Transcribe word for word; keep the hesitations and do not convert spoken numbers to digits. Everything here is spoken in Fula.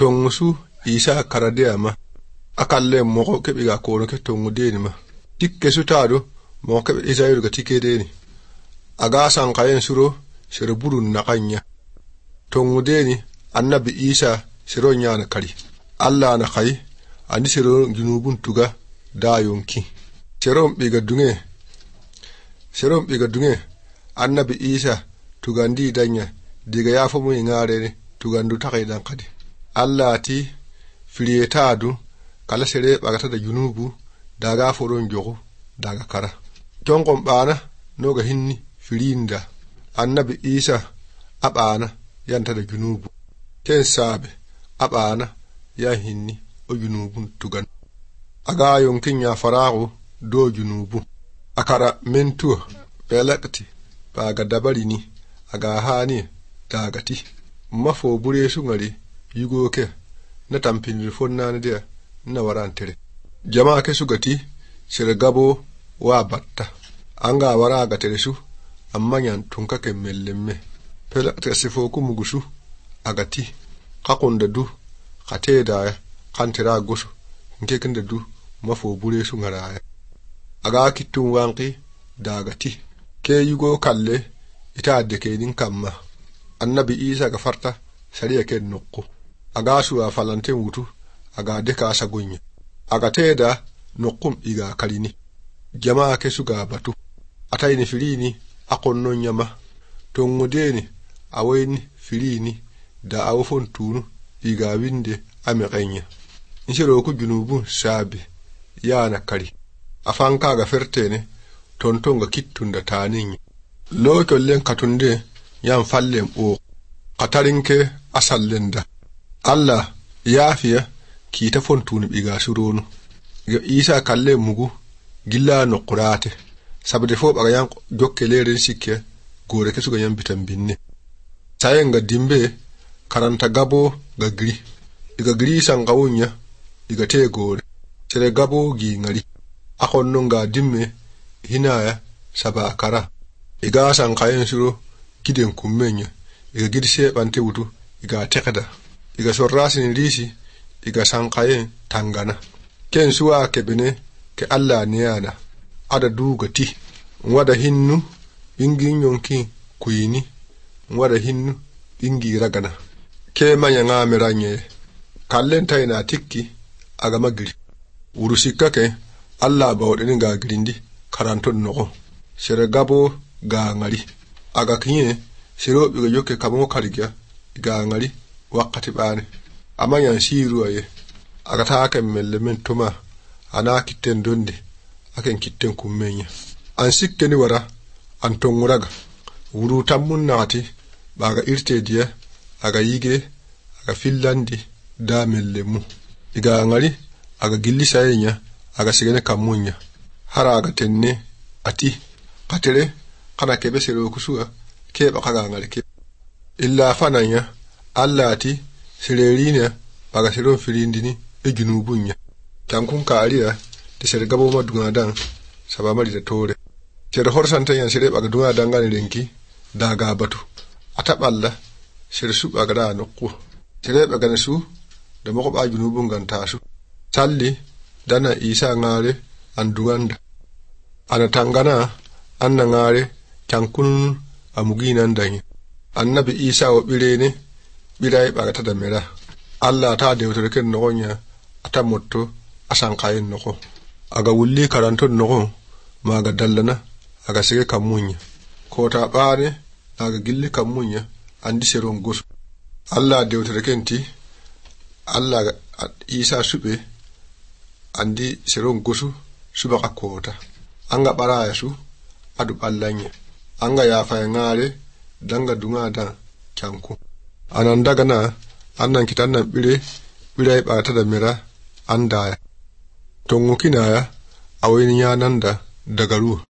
tongusu isa karadema akalle mo ke biga ko ke tongu deni ma tikke su tado mo ke Israel ga tike deni aga san kayen suro sere burun na kanya tongu deni annabi Isa siro nyana kari Allah na kai ani siro junubun tuga da yonki siro biga dunge siro biga dunge annabi Isa tugandi danya diga ya famu ngare ne tugandu takai dan kadi Allah ti filiyetadu kala sere bagata da junubu daga foron jogo daga kara tongon bana noga hinni filinda annabi Isa abana yanta da junubu ken sabe abana ya hinni o junubun tugan aga yonkin ya farago do junubu akara mentu belakti baga dabari ni aga hani dagati mafo bure su ngari yugo ke na tampin fonna na dia na warantere jama'a ke su gati sire gabo wa batta anga wara ga tere su amma nyan tunka ke mellemme pela ta sifo ku mugusu agati kakonda du kate da kantira gusu nke kinda du mafo bure su ngara aga kitun wanki dagati ke yugo kalle ita de ke din kamma annabi Isa ga farta sariya ke nokko aga su a falanten wutu aga de ka sagunya aga teda nokkum iga kalini jama'a ke su ga batu atayni filini akonno nyama to ngudeni awayni filini da awfon tunu iga winde ameqenya inshiro ku junubu sabi yana kari afanka ga fertene tontonga kittunda tanin lo kollen katunde yan fallen o katarinke asallenda Allah yafiya ki ta fontuni biga suronu ga Isa kalle mugu gilla no qurate sabde fo baga yan jokkelere sikke gore ke suga yan bitambinne sayenga dimbe karanta gabo ga gri iga gri sangawunya iga te gore sere gabo gi ngari akonno nga dimme hinaya saba kara iga sankayen suro kiden kummenya iga gidse bante wutu iga tekada iga sorrasin risi iga sankayen tangana ken suwa kebene ke Allah niyana ada dugati wada hinnu bingin yonki kuyini wada hinnu bingi ragana ke manya ngameranye kallen tayna tikki aga magri urusikka ke Allah bawdeni ga grindi karanton noko sere gabo ga ngari aga kinye sero biga yoke kamo karigya ga ngari wakati bane amanya siru aye aga taaka mellemen tuma ana kitten donde aken kitten kummenya an sikkeni wara an tonguraga wuru tammun naati baga irte dia aga yige aga fillandi da mellemu iga ngari aga gilli sayenya aga sigene kamunya hara aga tenne ati katere kana kebe sero kusuga ke baka ngari ke illa fananya allati sirerina baga sero filindini e junubunya tankun kariya de sere gabo madunga dan sabama di tore sere horsanta yan sere baga dunga dangane lenki daga batu ataballa sere su baga da nokku sere baga su da mako ba junubun ganta su salli dana Isa ngare anduganda ana tangana anna ngare tankun amuginan danyi annabi Isa wa birene birai baga ta da mera Allah ta da wutar ken nonya ata motto asan kayen noko aga wulli karanton noko maga dallana aga sige kamunya ko ta bare aga gilli kamunya andi seron gosu Allah da wutar kenti Allah Isa sube andi seron gosu suba akota anga baraya su adu ballanya anga ya fa ngare danga dunga da kyanku anan daga na annan kitan nan bire bire ba ta da mira andaya tongu kinaya awin yanan da daga ruwa